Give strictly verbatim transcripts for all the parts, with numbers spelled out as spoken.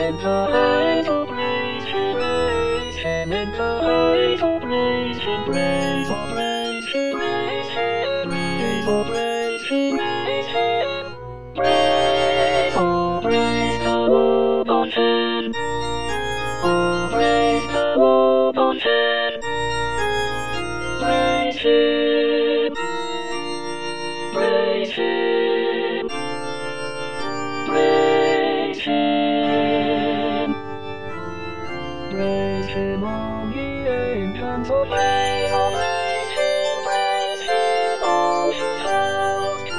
in the height of praise, praise Him in the height of praise, praise, oh praise Him, praise Him, praise, oh praise Him, praise Him, praise, oh praise the Lord on Him, oh praise the Lord on Him, praise Him, praise Him, praise Him, praise Him, all ye angels, oh praise, oh praise Him, praise Him, all His house,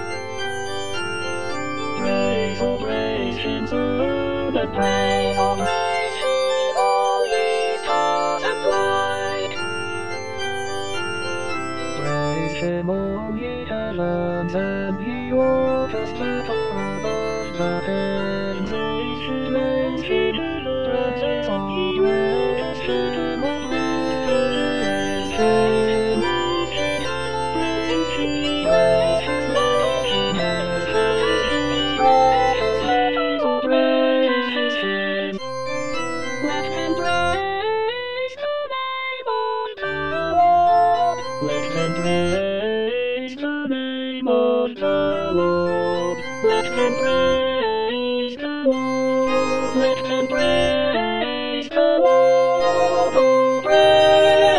praise, oh praise Him, soon and praise, oh praise Him, all ye stars and light, praise Him, all ye heavens and ye waters that are above the heavens, praise Him, praise Him, praise all ye praise Him, oh praise Him, praise Him, praise Him, praise Him, praise Him, oh praise Him, let them praise the name of the Lord, let them praise the name of the Lord, let them praise the Lord, let them praise the Lord, oh praise,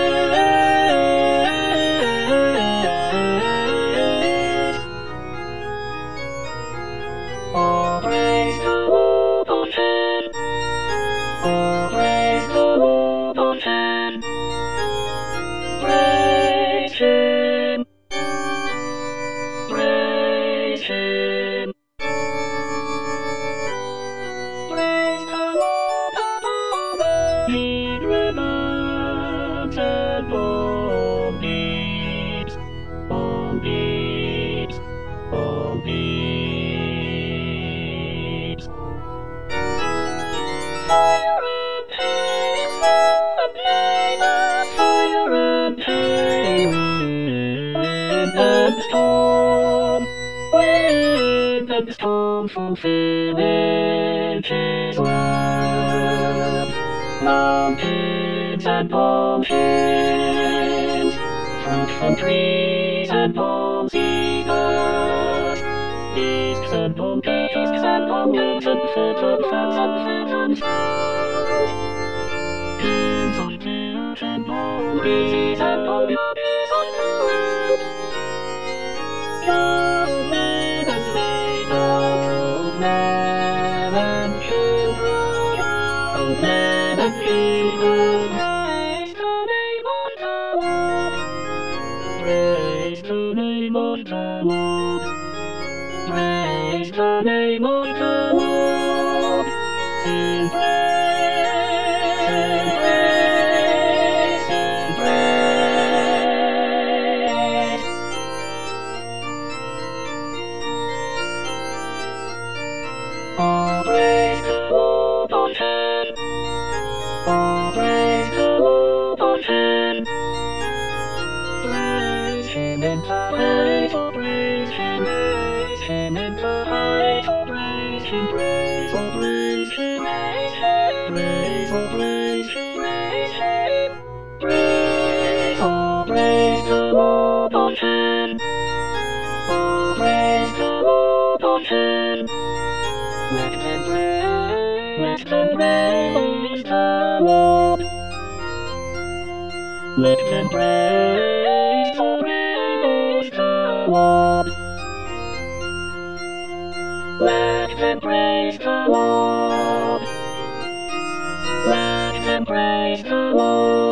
oh praise the Lord on Him, oh praise the Lord on Him, praise Him, praise Him, praise the Lord above the rivers and all deeps, all deeps, all deeps. Fire and hail, and flames, fire and hail, wind and storm, wind and storm fulfill His word. Mountains and palm hills, fruit from trees and palm cedars, beasts and palm beasts and palm hills and foods and fats and foods and flowers, hills on hills and palm trees and palm trees on hills, young men and maidens, old men and children, old men and children, praise the name of the Lord, praise the name of the Lord, sing praise, sing praise, sing praise. Oh, praise the Lord on Him, oh, praise the Lord on Him, praise Him in the height, oh praise Him, praise Him in the height, oh praise Him, praise, oh praise Him, praise Him, praise, oh praise Him, praise Him, praise, oh praise the Lord on Him, oh praise the Lord on Him, let them praise, let them praise the Lord, let them praise, oh praise the Lord, let them praise the Lord, let them praise the Lord.